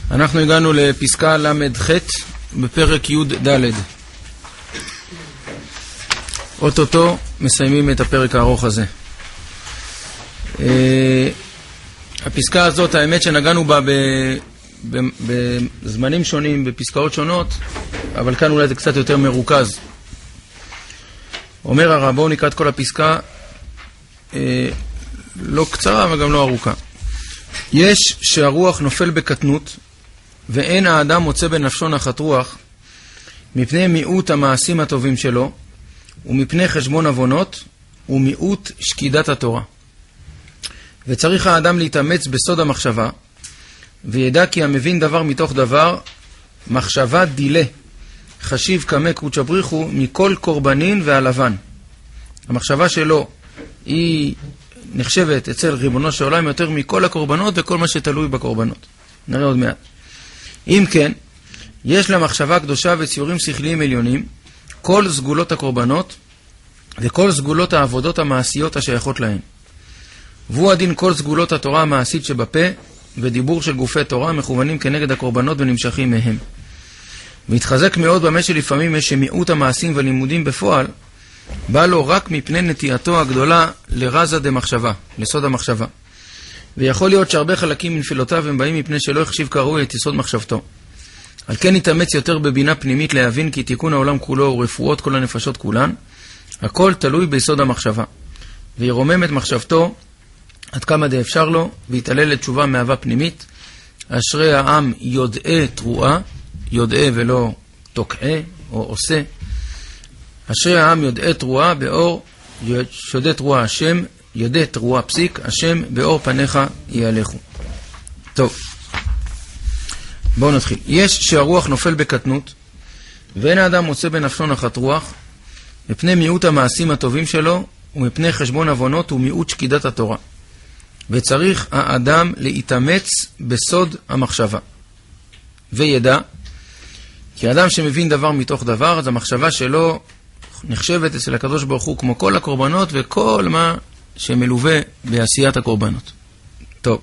אנחנו הגענו לפסקה למ"ח בפרק י"ד. אוטוטו מסיימים את הפרק הארוך הזה. הפסקה הזאת, האמת שנגענו בה בזמנים שונים, בפסקאות שונות, אבל כאן אולי זה קצת יותר מרוכז. אומר הרב, בואו נקרא את כל הפסקה, לא קצרה אבל גם לא ארוכה. יש שהרוח נופל בקטנות, ואין האדם מוצא בנפשו נחת רוח, מפני מיעוט המעשים הטובים שלו, ומפני חשבון עוונות, ומיעוט שקידת התורה. וצריך האדם להתאמץ בסוד המחשבה, וידע כי המבין דבר מתוך דבר, מחשבה דילה, חשיב כמה קודש בריחו, מכל קורבנין והלבן. המחשבה שלו היא נחשבת אצל ריבונו של עולם יותר מכל הקורבנות וכל מה שתלוי בקורבנות. נראה עוד מעט. אם כן, יש למחשבה קדושה וציורים שכליים עליונים, כל סגולות הקורבנות וכל סגולות העבודות המעשיות השייכות להן. והוא הדין כל סגולות התורה המעשית שבפה ודיבור של גופי תורה מכוונים כנגד הקורבנות ונמשכים מהם. והתחזק מאוד במה שלפעמים יש שמיעוט המעשים והלימודים בפועל בא לו רק מפני נטייתו הגדולה לרזה דמחשבה, לסוד המחשבה. ויכול להיות שהרבה חלקים מנפילותיו הם באים מפני שלא החשיב כראוי את יסוד מחשבתו. על כן יתאמץ יותר בבינה פנימית להבין כי תיקון העולם כולו ורפואות כל הנפשות כולן, הכל תלוי ביסוד המחשבה. וירומם את מחשבתו עד כמה די אפשר לו, ויתעלל לתשובה מאהבה פנימית. אשרי העם יודעה תרועה, יודעה ולא תוקעה או עושה. אשרי העם יודעה תרועה באור, יודעה תרועה השם, יודע תרועה פסיק, השם באור פניך יהלכו. טוב, בואו נתחיל. יש שהרוח נופל בקטנות, ואין האדם מוצא בנפשו נחת רוח, מפני מיעוט המעשים הטובים שלו, ומפני חשבון עוונות ומיעוט שקידת התורה. וצריך האדם להתאמץ בסוד המחשבה. וידע, כי האדם שמבין דבר מתוך דבר, אז המחשבה שלו נחשבת אצל הקדוש ברוך הוא כמו כל הקורבנות וכל מה שמלווה בעשיית הקורבנות. טוב,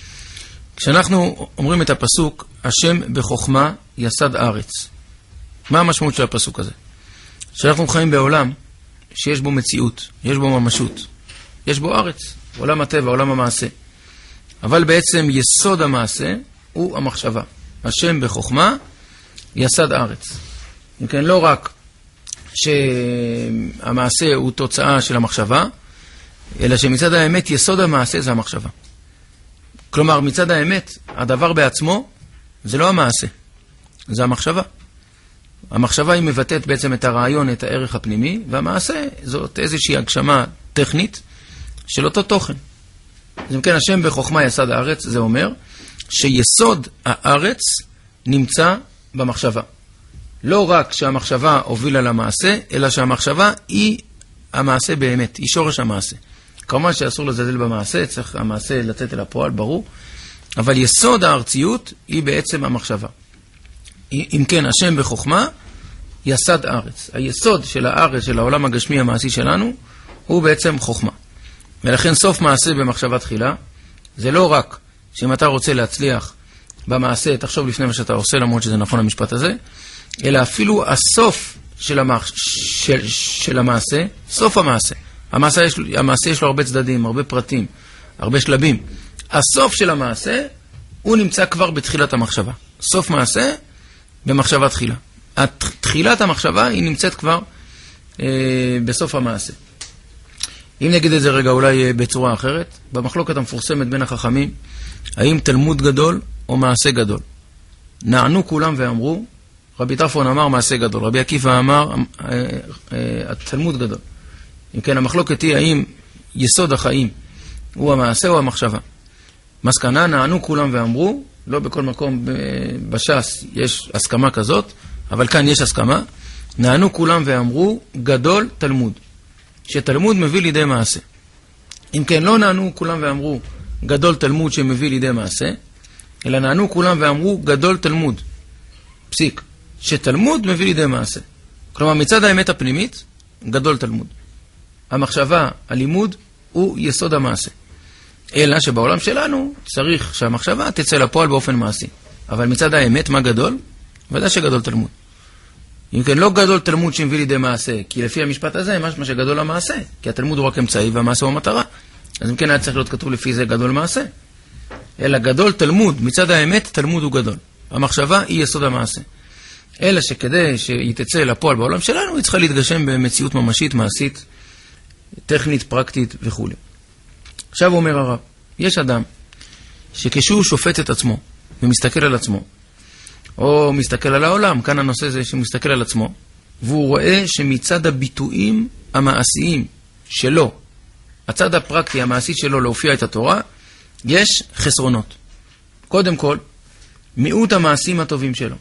כשאנחנו אומרים את הפסוק, השם בחוכמה יסד ארץ. מה המשמעות של הפסוק הזה? שאנחנו חיים בעולם שיש בו מציאות, יש בו ממשות, יש בו ארץ, עולם הטבע, עולם המעשה. אבל בעצם יסוד המעשה הוא המחשבה. השם בחוכמה יסד ארץ. אם כן, לא רק שהמעשה הוא תוצאה של המחשבה, אלא שמצד האמת יסוד המעשה זה המחשבה. כלומר, מצד האמת, הדבר בעצמו זה לא המעשה, זה המחשבה. המחשבה היא מבטאת בעצם את הרעיון, את הערך הפנימי, והמעשה זאת איזושהי הגשמה טכנית של אותו תוכן. אז אם כן, השם בחוכמה יסד הארץ, זה אומר שיסוד הארץ נמצא במחשבה. לא רק שהמחשבה הובילה למעשה, אלא שהמחשבה היא המעשה באמת, היא שורש המעשה. כמובן שאסור לזלזל במעשה, צריך המעשה לתת אל הפועל, ברור, אבל יסוד הארציות היא בעצם המחשבה. אם כן, השם בחוכמה יסד הארץ. היסוד של הארץ, של העולם הגשמי המעשי שלנו, הוא בעצם חוכמה. ולכן סוף מעשה במחשבה תחילה, זה לא רק שאם אתה רוצה להצליח במעשה, תחשוב לפני מה שאתה עושה, למרות שזה נכון המשפט הזה, אלא אפילו הסוף של המעשה, סוף המעשה. המעשה יש לו הרבה צדדים, הרבה פרטים, הרבה שלבים. הסוף של המעשה, הוא נמצא כבר בתחילת המחשבה. סוף מעשה במחשבה תחילה. תחילת המחשבה היא נמצאת כבר בסוף המעשה. אם נגיד את זה רגע אולי בצורה אחרת, במחלוקת המפורסמת בין החכמים, האם תלמוד גדול או מעשה גדול? נענו כולם ואמרו, רבי טרפון אמר מעשה גדול, רבי עקיבא אמר התלמוד גדול. אם כן, המחלוקת היא האם יסוד החיים הוא המעשה או המחשבה. מסקנה, נענו כולם ואמרו, לא בכל מקום בש"ס יש הסכמה כזאת, אבל כאן יש הסכמה, נענו כולם ואמרו גדול תלמוד, שתלמוד מביא לידי מעשה. אם כן, לא נענו כולם ואמרו גדול תלמוד שמביא לידי מעשה, אלא נענו כולם ואמרו גדול תלמוד, פסיק, שתלמוד מביא לידי מעשה. כלומר, מצד האמת הפנימית, גדול תלמוד. המחשבה, הלימוד, הוא יסוד המעשה. אלא שבעולם שלנו צריך שהמחשבה תצא לפועל באופן מעשי. אבל מצד האמת, מה גדול? ודאי שגדול תלמוד. אם כן, לא גדול תלמוד שמביא לידי מעשה, כי לפי המשפט הזה, מה שגדול המעשה, כי התלמוד הוא רק אמצעי והמעשה הוא המטרה. אז אם כן, היה צריך להיות כתוב לפי זה גדול מעשה. אלא גדול תלמוד, מצד האמת, תלמוד הוא גדול. המחשבה היא יסוד המעשה. אלא שכדי שהיא תצא לפועל בעולם שלנו, היא צריכה להתגשם במציאות ממשית, מעשית, טכנית, פרקטית וכו'. עכשיו אומר הרב, יש אדם שכשהוא שופט את עצמו ומסתכל על עצמו, או מסתכל על העולם, כאן הנושא זה שמסתכל על עצמו, והוא רואה שמצד הביטויים המעשיים שלו, הצד הפרקטי המעשי שלו להופיע את התורה, יש חסרונות. קודם כל, מיעוט המעשים הטובים שלו.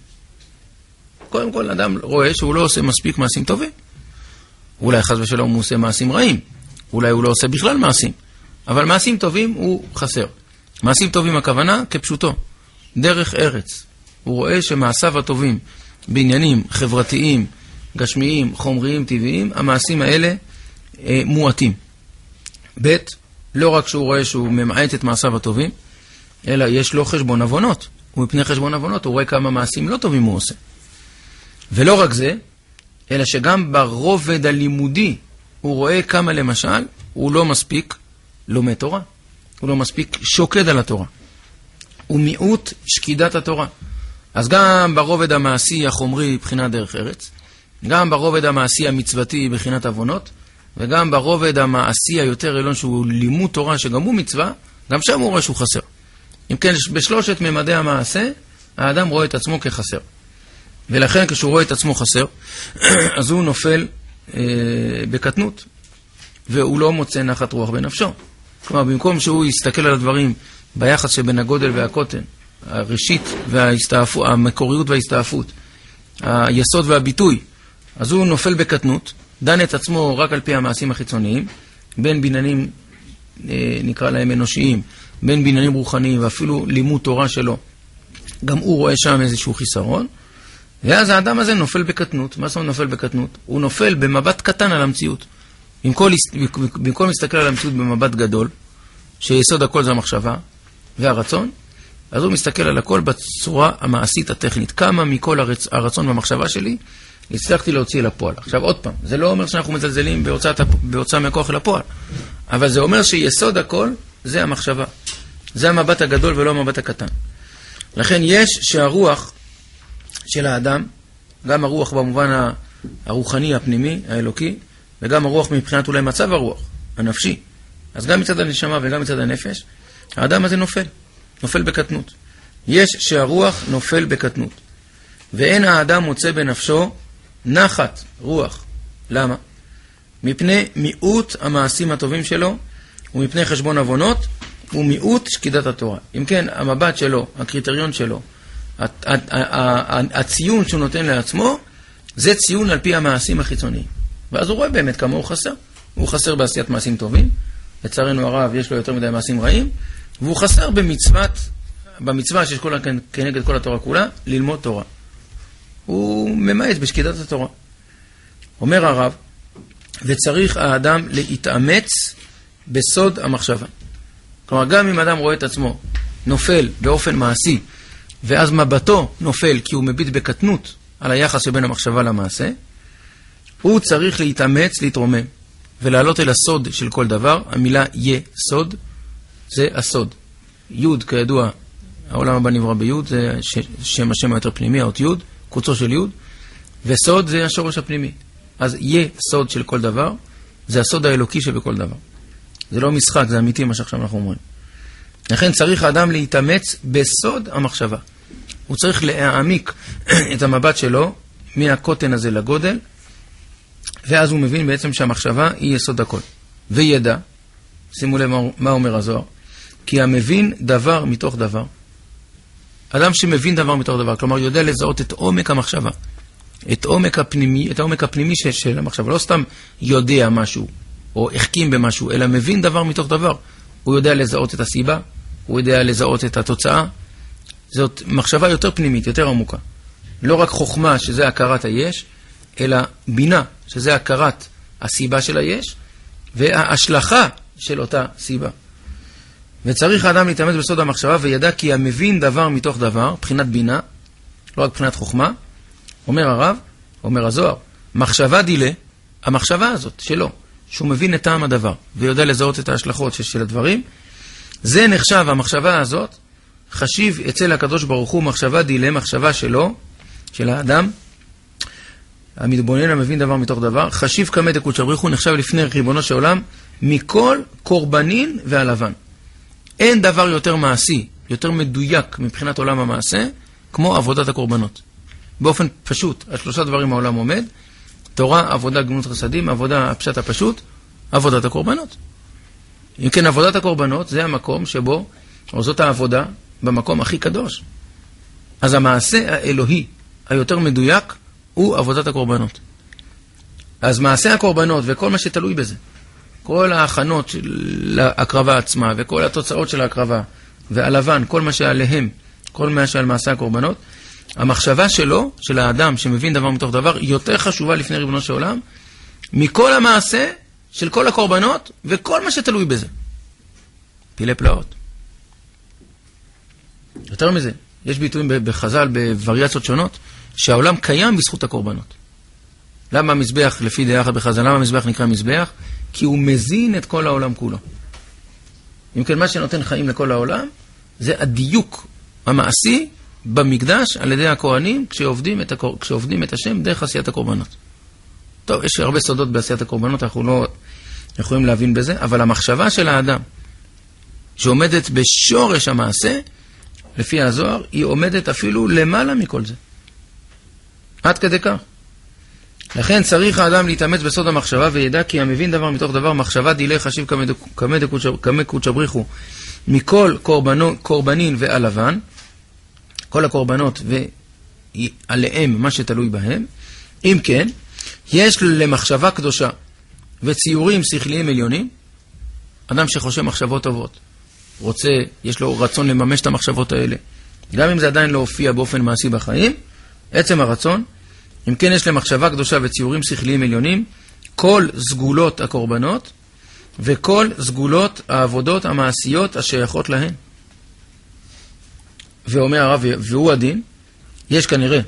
קודם כל, אדם רואה שהוא לא עושה מספיק מעשים טובים. אולי חס ושלום הוא עושה מעשים רעים. אולי הוא לא עושה בכלל מעשים. אבל מעשים טובים הוא חסר. מעשים טובים הכוונה כפשוטו. דרך ארץ. הוא רואה שמעשיו הטובים בעניינים חברתיים, גשמיים, חומריים, טבעיים, המעשים האלה מועטים. ב' לא רק שהוא רואה שהוא ממעט את מעשיו הטובים, אלא יש לו חשבון עוונות. ומפני חשבון עוונות הוא רואה כמה מעשים לא טובים הוא עושה. ולא רק זה, אלא שגם ברובד הלימודי הוא רואה כמה למשל הוא לא מספיק לומד תורה. הוא לא מספיק שוקד על התורה. הוא מיעוט שקידת התורה. אז גם ברובד המעשי החומרי בחינת דרך ארץ, גם ברובד המעשי המצוותי בחינת עוונות, וגם ברובד המעשי היותר עליון שהוא לימוד תורה שגם הוא מצווה, גם שם הוא רואה שהוא חסר. אם כן, בשלושת ממדי המעשה, האדם רואה את עצמו כחסר. ולכן כשהוא רואה את עצמו חסר, אז הוא נופל בקטנות, והוא לא מוצא נחת רוח בנפשו. כלומר, במקום שהוא יסתכל על הדברים ביחס שבין הגודל והקוטן, הראשית המקוריות וההסתעפות, היסוד והביטוי, אז הוא נופל בקטנות, דן את עצמו רק על פי המעשים החיצוניים, בין בניינים, נקרא להם אנושיים, בין בניינים רוחניים, ואפילו לימוד תורה שלו, גם הוא רואה שם איזשהו חיסרון, ואז האדם הזה נופל בקטנות. מה זה נופל בקטנות? הוא נופל במבט קטן על המציאות. במקום להסתכל על המציאות במבט גדול, שיסוד הכל זה המחשבה והרצון, אז הוא מסתכל על הכל בצורה המעשית הטכנית. כמה מכל הרצון והמחשבה שלי הצלחתי להוציא לפועל. עכשיו עוד פעם, זה לא אומר שאנחנו מזלזלים בהוצאה מהכוח אל הפועל, אבל זה אומר שיסוד הכל זה המחשבה. זה המבט הגדול ולא המבט הקטן. לכן יש שהרוח של האדם, גם הרוח במובן הרוחני, הפנימי, האלוקי, וגם הרוח מבחינת אולי מצב הרוח, הנפשי. אז גם מצד הנשמה וגם מצד הנפש, האדם הזה נופל בקטנות. יש שהרוח נופל בקטנות. ואין האדם מוצא בנפשו נחת רוח. למה? מפני מיעוט המעשים הטובים שלו, ומפני חשבון עוונות, ומיעוט שקידת התורה. אם כן, המבט שלו, הקריטריון שלו, הציון שהוא נותן לעצמו, זה ציון על פי המעשים החיצוניים. ואז הוא רואה באמת כמה הוא חסר. הוא חסר בעשיית מעשים טובים, לצערנו הרב יש לו יותר מדי מעשים רעים, והוא חסר במצווה שיש כנגד כל התורה כולה, ללמוד תורה. הוא ממעט בשקידת התורה. אומר הרב, וצריך האדם להתאמץ בסוד המחשבה. כלומר, גם אם אדם רואה את עצמו נופל באופן מעשי, ואז מבטו נופל כי הוא מביט בקטנות על היחס שבין המחשבה למעשה, הוא צריך להתאמץ, להתרומם, ולעלות אל הסוד של כל דבר. המילה יסוד זה הסוד. יוד, כידוע, העולם הבא נברא ביוד, זה שם השם היותר פנימי, האות יוד, קוצו של יוד, וסוד זה השורש הפנימי. אז יסוד של כל דבר, זה הסוד האלוקי שבכל דבר. זה לא משחק, זה אמיתי מה שעכשיו אנחנו אומרים. לכן צריך האדם להתאמץ בסוד המחשבה. הוא צריך להעמיק את המבט שלו מהקוטן הזה לגודל, ואז הוא מבין בעצם שהמחשבה היא יסוד הכל. וידע, שימו לב מה אומר הזוהר, כי המבין דבר מתוך דבר. אדם שמבין דבר מתוך דבר, כלומר יודע לזהות את עומק המחשבה, את העומק הפנימי של המחשבה. לא סתם יודע משהו, או החכים במשהו, אלא מבין דבר מתוך דבר. הוא יודע לזהות את הסיבה, הוא יודע לזהות את התוצאה. זאת מחשבה יותר פנימית, יותר עמוקה. לא רק חוכמה, שזה הכרת היש, אלא בינה, שזה הכרת הסיבה של היש, וההשלכה של אותה סיבה. וצריך האדם להתאמץ בסוד המחשבה, וידע כי המבין דבר מתוך דבר, בחינת בינה, לא רק בחינת חוכמה, אומר הרב, אומר הזוהר, מחשבה דילה, המחשבה הזאת שלו, שהוא מבין את טעם הדבר, ויודע לזהות את ההשלכות של הדברים, זה נחשב, המחשבה הזאת, חשיב אצל הקדוש ברוך הוא מחשבה דילה, מחשבה שלו, של האדם, המתבונן המבין דבר מתוך דבר, חשיב כמה דקות בריך הוא נחשב לפני ריבונו של עולם, מכל קורבנין והלבן. אין דבר יותר מעשי, יותר מדויק מבחינת עולם המעשה, כמו עבודת הקורבנות. באופן פשוט, על 3 דברים העולם עומד, תורה, עבודה, גמילות חסדים, עבודה, הפשט הפשוט, עבודת הקורבנות. אם כן, עבודת הקורבנות זה המקום שבו, או זאת העבודה, במקום הכי קדוש. אז המעשה האלוהי היותר מדויק הוא עבודת הקורבנות. אז מעשה הקורבנות וכל מה שתלוי בזה, כל ההכנות של ההקרבה עצמה וכל התוצאות של ההקרבה והלבן, כל מה שעליהם, כל מה שעל מעשה הקורבנות, המחשבה שלו, של האדם שמבין דבר מתוך דבר, יותר חשובה לפני ריבונו של עולם, מכל המעשה של כל הקורבנות וכל מה שתלוי בזה. פילי פלאות. יותר מזה, יש ביטויים בחז"ל, בווריאציות שונות, שהעולם קיים בזכות הקורבנות. למה המזבח, לפי דעה אחת בחז"ל, למה המזבח נקרא מזבח? כי הוא מזין את כל העולם כולו. אם כן, מה שנותן חיים לכל העולם, זה הדיוק המעשי במקדש על ידי הכהנים כשעובדים את השם דרך עשיית הקורבנות. טוב, יש הרבה סודות בעשיית הקורבנות, אנחנו לא יכולים להבין בזה, אבל המחשבה של האדם שעומדת בשורש המעשה, לפי הזוהר, היא עומדת אפילו למעלה מכל זה. עד כדי כך. לכן צריך האדם להתאמץ בסוד המחשבה, וידע כי המבין דבר מתוך דבר, מחשבה דילה חשיב כמה קודש בריך הוא, מכל קורבנין והלבן, כל הקורבנות ועליהם מה שתלוי בהם. אם כן, יש למחשבה קדושה וציורים שכליים עליונים, אדם שחושב מחשבות טובות, יש לו רצון לממש את המחשבות האלה, גם אם זה עדיין לא הופיע באופן מעשי בחיים, עצם הרצון, אם כן יש למחשבה קדושה וציורים שכליים עליונים, כל סגולות הקורבנות וכל סגולות העבודות המעשיות השייכות להן. ואומר הרב, והוא הדין, יש כנראה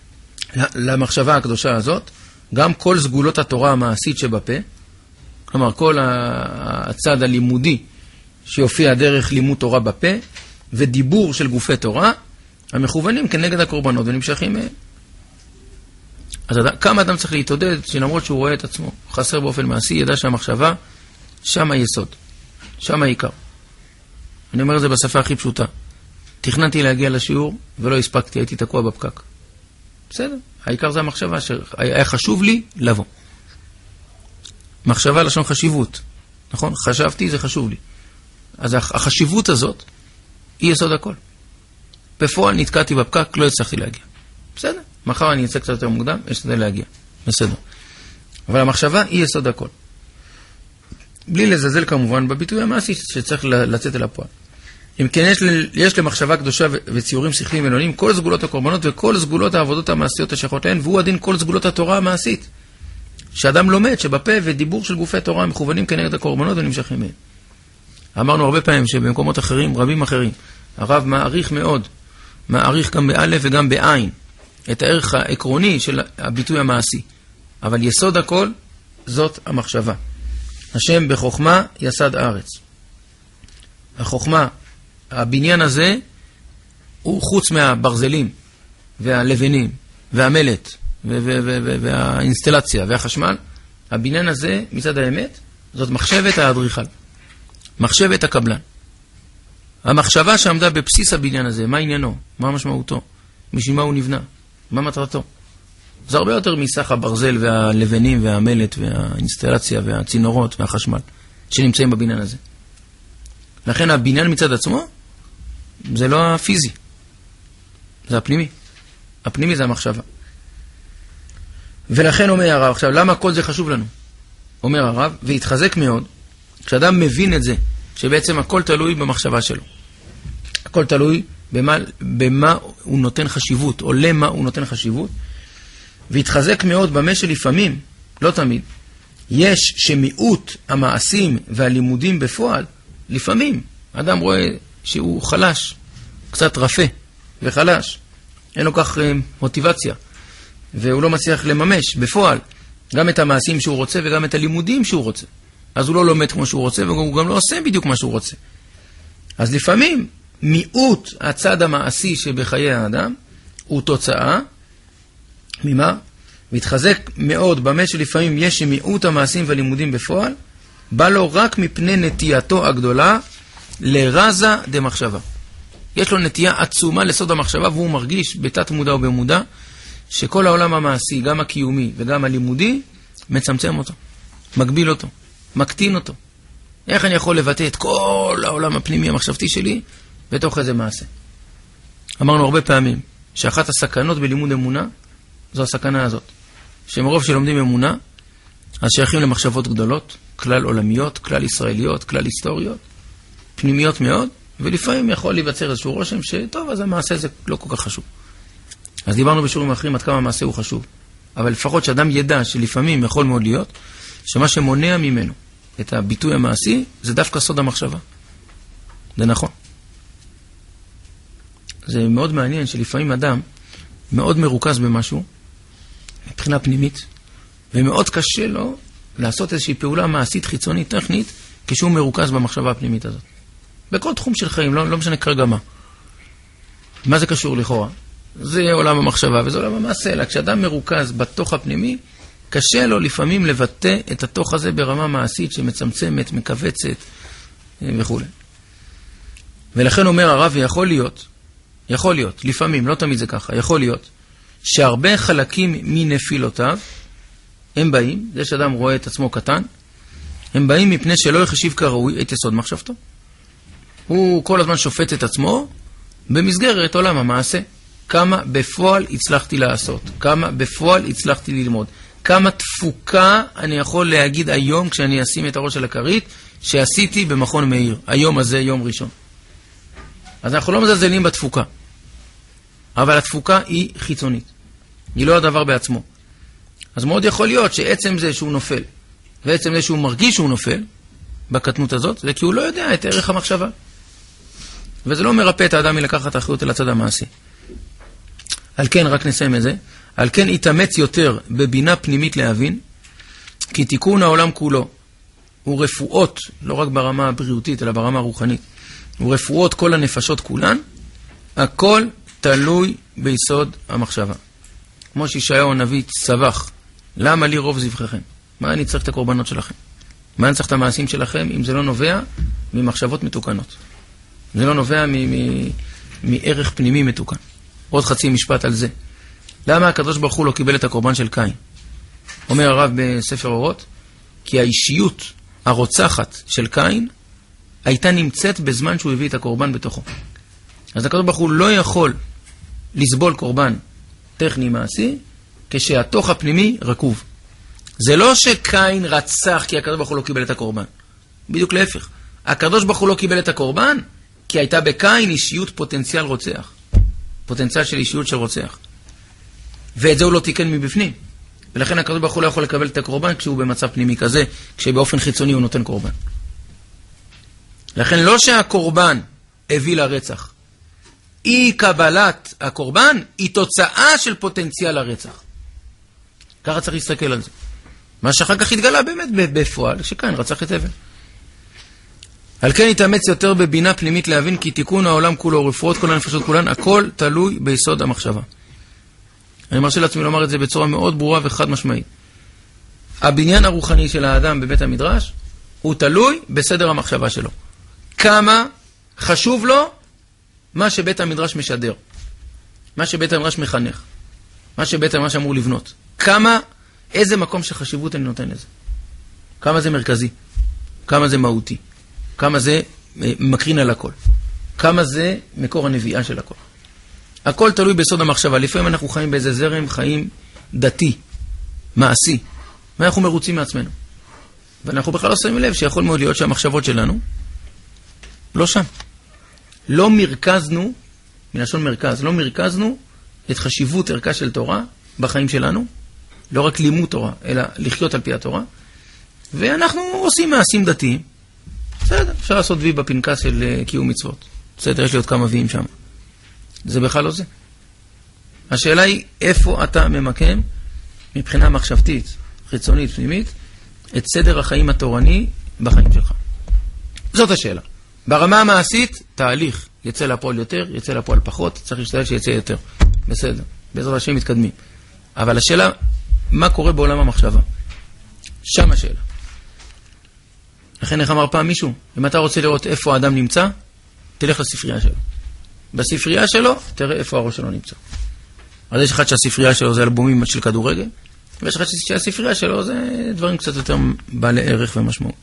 למחשבה הקדושה הזאת, גם כל סגולות התורה המעשית שבפה, כלומר כל הצד הלימודי שיופיע דרך לימוד תורה בפה, ודיבור של גופי תורה, המכוונים כנגד הקורבנות ונמשכים מהם. אז כמה אדם צריך להתעודד, שלמרות שהוא רואה את עצמו חסר באופן מעשי, ידע שהמחשבה, שם היסוד, שם העיקר. אני אומר את זה בשפה הכי פשוטה. תכננתי להגיע לשיעור ולא הספקתי, הייתי תקוע בפקק. בסדר, העיקר זה המחשבה, שהיה חשוב לי לבוא. מחשבה לשון חשיבות, נכון? חשבתי, זה חשוב לי. אז החשיבות הזאת היא יסוד הכל. בפועל נתקעתי בפקק, לא הצלחתי להגיע. בסדר, מחר אני אצא קצת יותר מוקדם, אשתדל להגיע. בסדר. אבל המחשבה היא יסוד הכל. בלי לזלזל כמובן בביטוי המעשי שצריך לצאת אל הפועל. אם כן יש למחשבה קדושה וציורים שכליים עליונים, כל סגולות הקורבנות וכל סגולות העבודות המעשיות השייכות להן, והוא הדין כל סגולות התורה המעשית. שאדם לומד שבפה ודיבור של גופי תורה מכוונים כנגד הקורבנות ונמשכים מהם. אמרנו הרבה פעמים שבמקומות אחרים, רבים אחרים, הרב מעריך מאוד, מעריך גם באלף וגם בעין, את הערך העקרוני של הביטוי המעשי. אבל יסוד הכל זאת המחשבה. השם בחוכמה יסד הארץ. החוכמה, הבניין הזה, הוא חוץ מהברזלים והלבנים והמלט והאינסטלציה והחשמל, הבניין הזה מצד האמת זאת מחשבת האדריכל, מחשבת הקבלן. המחשבה שעמדה בבסיס הבניין הזה, מה עניינו, מה משמעותו, בשביל מה הוא נבנה, מה מטרתו. זה הרבה יותר מסך הברזל והלבנים והמלט והאינסטלציה והצינורות והחשמל שנמצאים בבניין הזה. לכן הבניין מצד עצמו זה לא הפיזי, זה הפנימי. הפנימי זה המחשבה. ולכן אומר הרב, עכשיו למה כל זה חשוב לנו? אומר הרב, והתחזק מאוד, כשאדם מבין את זה, שבעצם הכל תלוי במחשבה שלו. הכל תלוי במה הוא נותן חשיבות, או למה הוא נותן חשיבות, והתחזק מאוד במה שלפעמים, לא תמיד, יש שמיעוט המעשים והלימודים בפועל, לפעמים, אדם רואה שהוא חלש, קצת רפה וחלש, אין לו כך מוטיבציה, והוא לא מצליח לממש בפועל גם את המעשים שהוא רוצה וגם את הלימודים שהוא רוצה. אז הוא לא לומד כמו שהוא רוצה, והוא גם לא עושה בדיוק מה שהוא רוצה. אז לפעמים מיעוט הצד המעשי שבחיי האדם הוא תוצאה ממה? מתחזק מאוד במה שלפעמים יש מיעוט המעשים והלימודים בפועל, בא לו רק מפני נטייתו הגדולה לרזה דמחשבה. יש לו נטייה עצומה לסוד המחשבה, והוא מרגיש בתת מודע ובמודע שכל העולם המעשי, גם הקיומי וגם הלימודי, מצמצם אותו, מגביל אותו, מקטין אותו. איך אני יכול לבטא את כל העולם הפנימי המחשבתי שלי בתוך איזה מעשה? אמרנו הרבה פעמים שאחת הסכנות בלימוד אמונה זו הסכנה הזאת, שמרוב שלומדים אמונה אז שייכים למחשבות גדולות, כלל עולמיות, כלל ישראליות, כלל היסטוריות, פנימיות מאוד, ולפעמים יכול להיווצר איזשהו רושם שטוב, אז המעשה זה לא כל כך חשוב. אז דיברנו בשיעורים אחרים עד כמה המעשה הוא חשוב, אבל לפחות שאדם ידע שלפעמים יכול מאוד להיות שמה שמונע ממנו את הביטוי המעשי זה דווקא סוד המחשבה. זה נכון. זה מאוד מעניין שלפעמים אדם מאוד מרוכז במשהו מבחינה פנימית, ומאוד קשה לו לעשות איזושהי פעולה מעשית חיצונית טכנית כשהוא מרוכז במחשבה הפנימית הזאת. בכל תחום של חיים, לא משנה כרגע מה. מה זה קשור לכאורה? זה עולם המחשבה וזה עולם המעשה, אלא כשאדם מרוכז בתוך הפנימי, קשה לו לפעמים לבטא את התוך הזה ברמה מעשית שמצמצמת, מקבצת וכו'. ולכן אומר הרב, יכול להיות, לפעמים, לא תמיד זה ככה, יכול להיות, שהרבה חלקים מנפילותיו, הם באים, זה שאדם רואה את עצמו קטן, הם באים מפני שלא יחשיב כראוי את יסוד מחשבתו. הוא כל הזמן שופט את עצמו במסגרת עולם המעשה. כמה בפועל הצלחתי לעשות, כמה בפועל הצלחתי ללמוד, כמה תפוקה אני יכול להגיד היום כשאני אשים את הראש על הכרית שעשיתי במכון מאיר, היום הזה יום ראשון. אז אנחנו לא מזלזלים בתפוקה, אבל התפוקה היא חיצונית, היא לא הדבר בעצמו. אז מאוד יכול להיות שעצם זה שהוא נופל, ועצם זה שהוא מרגיש שהוא נופל בקטנות הזאת, זה כי הוא לא יודע את ערך המחשבה. וזה לא מרפא את האדם מלקחת האחריות אל הצד המעשי. על כן, רק נסיים את זה, על כן יתאמץ יותר בבינה פנימית להבין, כי תיקון העולם כולו הוא רפואות, לא רק ברמה הבריאותית, אלא ברמה הרוחנית, הוא רפואות כל הנפשות כולן, הכל תלוי ביסוד המחשבה. כמו שישעיהו הנביא צווח, למה לי רוב זבחיכם? מה אני צריך את הקורבנות שלכם? מה אני צריך את המעשים שלכם אם זה לא נובע ממחשבות מתוקנות? זה לא נובע מערך פנימי מתוקן. עוד חצי משפט על זה. למה הקדוש ברוך הוא לא קיבל את הקורבן של קין? אומר הרב בספר אורות, כי האישיות הרוצחת של קין הייתה נמצאת בזמן שהוא הביא את הקורבן בתוכו. אז הקדוש ברוך הוא לא יכול לסבול קורבן טכני מעשי כשהתוך הפנימי רקוב. זה לא שקין רצח כי הקדוש ברוך הוא לא קיבל את הקורבן. בדיוק להפך. הקדוש ברוך הוא לא קיבל את הקורבן כי הייתה בקין אישיות פוטנציאל רוצח. פוטנציאל של אישיות של רוצח. ואת זה הוא לא תיקן מבפנים. ולכן הקדוש ברוך הוא לא יכול לקבל את הקורבן כשהוא במצב פנימי כזה, כשבאופן חיצוני הוא נותן קורבן. לכן לא שהקורבן הביא לרצח. אי קבלת הקורבן היא תוצאה של פוטנציאל הרצח. ככה צריך להסתכל על זה. מה שאחר כך התגלה באמת בפועל, שכאן רצח את אבן. על כן יתאמץ יותר בבינה פנימית להבין כי תיקון העולם כולו, רפואות כל הנפשות כולן, הכל תלוי ביסוד המחשבה. אני מרשה לעצמי לומר את זה בצורה מאוד ברורה וחד משמעית. הבניין הרוחני של האדם בבית המדרש הוא תלוי בסדר המחשבה שלו. כמה חשוב לו מה שבית המדרש משדר, מה שבית המדרש מחנך, מה שבית המדרש אמור לבנות. איזה מקום של חשיבות אני נותן לזה. כמה זה מרכזי, כמה זה מהותי, כמה זה מקרין על הכל, כמה זה מקור הנביאה של הכל. הכל תלוי ביסוד המחשבה. לפעמים אנחנו חיים באיזה זרם חיים דתי, מעשי, ואנחנו מרוצים מעצמנו. ואנחנו בכלל לא שמים לב שיכול מאוד להיות שהמחשבות שלנו לא שם. לא מרכזנו, מלשון מרכז, לא מרכזנו את חשיבות ערכה של תורה בחיים שלנו, לא רק לימוד תורה, אלא לחיות על פי התורה, ואנחנו עושים מעשים דתיים. בסדר, אפשר לעשות וי בפנקס של קיום מצוות. בסדר, יש לי עוד כמה ויים שם. זה בכלל לא זה. השאלה היא, איפה אתה ממקם, מבחינה מחשבתית, חיצונית, פנימית, את סדר החיים התורני בחיים שלך. זאת השאלה. ברמה המעשית, תהליך. יצא לפועל יותר, יצא לפועל פחות, צריך להשתדל שיצא יותר. בסדר, בעזרת השם מתקדמים. אבל השאלה, מה קורה בעולם המחשבה? שם השאלה. לכן איך אמר פעם מישהו? אם אתה רוצה לראות איפה האדם נמצא, תלך לספרייה שלו. בספרייה שלו, תראה איפה הראש שלו נמצא. אז יש אחד שהספרייה שלו זה אלבומים של כדורגל, ויש אחד שהספרייה שלו זה דברים קצת יותר בעלי ערך ומשמעות.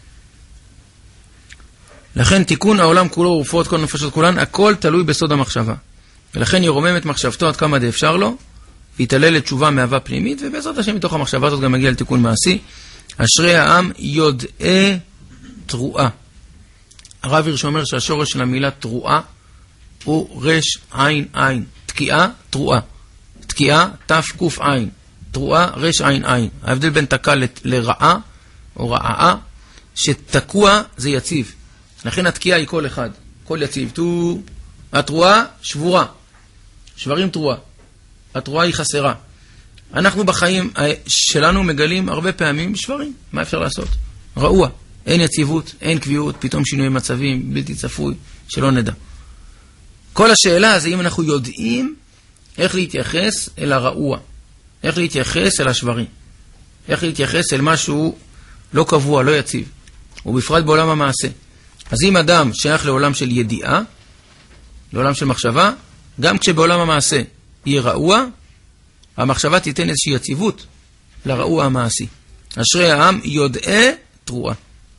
לכן תיקון העולם כולו ורפואות כל נפשות כולן, הכל תלוי בסוד המחשבה. ולכן ירומם את מחשבתו עד כמה די אפשר לו, ויתעלה לתשובה מאהבה פנימית, ובעזרת השם מתוך המחשבה הזאת גם מגיע לתיקון מעשי. אשרי העם יודעי תרועה. הרב הירש אומר שהשורש של המילה תרועה הוא רש עין עין. תקיעה, תרועה. תקיעה, תף קוף עין. תרועה, רש עין עין. ההבדל בין תקע לרעה או רעה, שתקוע זה יציב. לכן התקיעה היא כל אחד. כל יציב. התרועה שבורה. שברים תרועה. התרועה היא חסרה. אנחנו בחיים שלנו מגלים הרבה פעמים שברים. מה אפשר לעשות? רעוע. אין יציבות, אין קביעות, פתאום שינוי מצבים, בלתי צפוי, שלא נדע. כל השאלה זה אם אנחנו יודעים איך להתייחס אל הרעוע, איך להתייחס אל השברים, איך להתייחס אל משהו לא קבוע, לא יציב, ובפרט בעולם המעשה. אז אם אדם שייך לעולם של ידיעה, לעולם של מחשבה, גם כשבעולם המעשה יהיה רעוע, המחשבה תיתן איזושהי יציבות לרעוע המעשי. אשרי העם יודעי תרועה.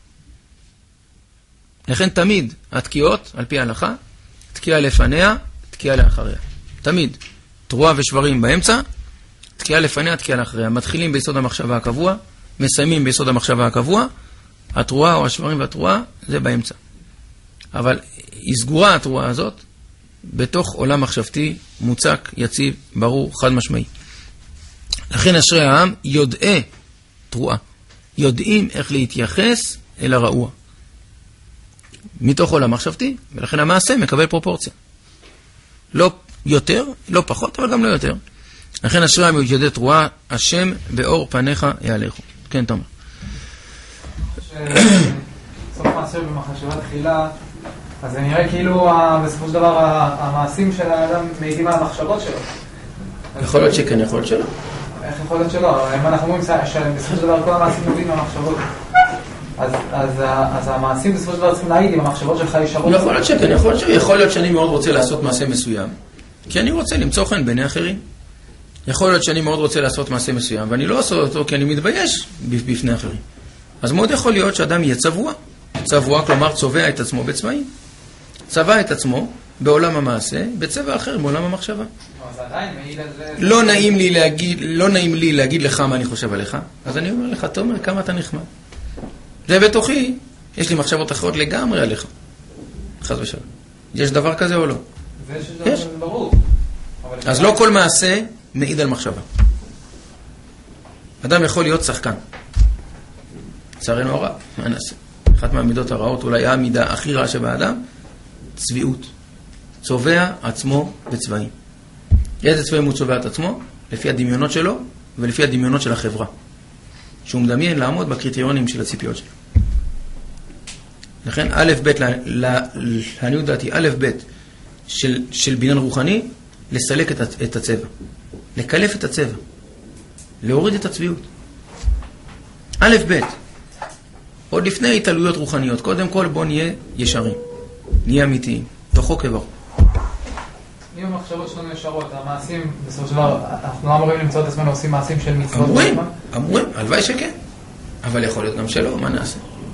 לכן תמיד התקיעות, על פי ההלכה, תקיעה לפניה, תקיעה לאחריה. תמיד. תרועה ושברים באמצע, תקיעה לפניה, תקיעה לאחריה. מתחילים ביסוד המחשבה הקבוע, מסיימים ביסוד המחשבה הקבוע, התרועה או השברים והתרועה זה באמצע. אבל היא סגורה התרועה הזאת, בתוך עולם מחשבתי, מוצק, יציב, ברור, חד משמעי. לכן אשרי העם יודעי תרועה. יודעים איך להתייחס אל הרעוע. מתוך עולם מחשבתי, ולכן המעשה מקבל פרופורציה. לא יותר, לא פחות, אבל גם לא יותר. לכן אשרי העם יודעי תרועה, השם באור פניך יעלךו. כן, תומר. סוף מעשה במחשבה תחילה, אז זה נראה כאילו בסופו של דבר המעשים של האדם מעידים על המחשבות שלו. יכול להיות שכן, יכול להיות שלא. איך יכול להיות שלא? אם אנחנו אומרים שבסופו של דבר כל המעשים מעידים מהמחשבות, אז המעשים בסופו של דבר צריכים להעיד אם המחשבות שלך ישרות. יכול להיות שכן, יכול להיות שאני מאוד רוצה לעשות מעשה מסוים, כי אני רוצה למצוא חן בעיני אחרים. יכול להיות שאני מאוד רוצה לעשות מעשה מסוים, ואני לא עושה אותו כי אני מתבייש בפני אחרים. אז מאוד יכול להיות שאדם יהיה צבוע. צבוע, כלומר צובע את עצמו בצבעים. צבע את עצמו בעולם המעשה, בצבע אחר, בעולם המחשבה. לא נעים לי להגיד לך מה אני חושב עליך, אז אני אומר לך, תומר, כמה אתה נחמד. זה בתוכי, יש לי מחשבות אחרות לגמרי עליך. חס ושלום. יש דבר כזה או לא? יש. אז לא כל מעשה מעיד על מחשבה. אדם יכול להיות שחקן. צערנו הרע, מה נעשה? אחת מהמידות הרעות, אולי המידה הכי רעה שבאדם, צביעות. צובע עצמו בצבעים. איזה צבעים הוא צובע את עצמו? לפי הדמיונות שלו ולפי הדמיונות של החברה. שהוא מדמיין לעמוד בקריטריונים של הציפיות שלו. לכן א' ב' לעניות דעתי, א' ב' של בניין רוחני, לסלק את הצבע. לקלף את הצבע. להוריד את הצביעות. א' ב' עוד לפני התעלויות רוחניות. קודם כל בוא נהיה ישרים. נהיה אמיתיים. תוכו כבר. אם המחשבות שלנו ישרות, המעשים, בסופו של דבר, אנחנו לא אמורים למצוא את עצמנו עושים מעשים של מצוות. אמורים, הלוואי שכן. אבל יכול להיות גם שלא, מה נעשה?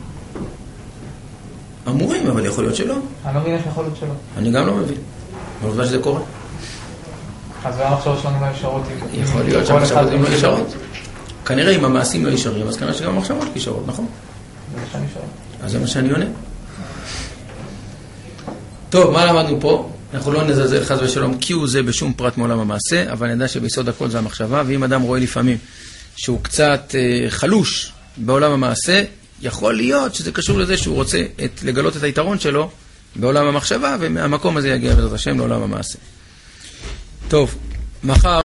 אמורים, אבל יכול להיות שלא. אני לא מבין איך יכול להיות שלא. אני גם לא מבין. אבל עובדה שזה קורה. אז המחשבות שלנו לא ישרות. יכול להיות שהמחשבות לא ישרות. כנראה אם המעשים לא ישרים, אז כנראה שגם המחשבות ישרות, נכון? זה מה שאני שואל. אז זה מה שאני עונה. טוב, מה למדנו פה? אנחנו לא נזלזל חס ושלום כי הוא זה בשום פרט מעולם המעשה, אבל נדע שביסוד הכל זה המחשבה, ואם אדם רואה לפעמים שהוא קצת חלוש בעולם המעשה, יכול להיות שזה קשור לזה שהוא רוצה לגלות את היתרון שלו בעולם המחשבה, ומהמקום הזה יגיע בעזרת השם לעולם המעשה. טוב, מחר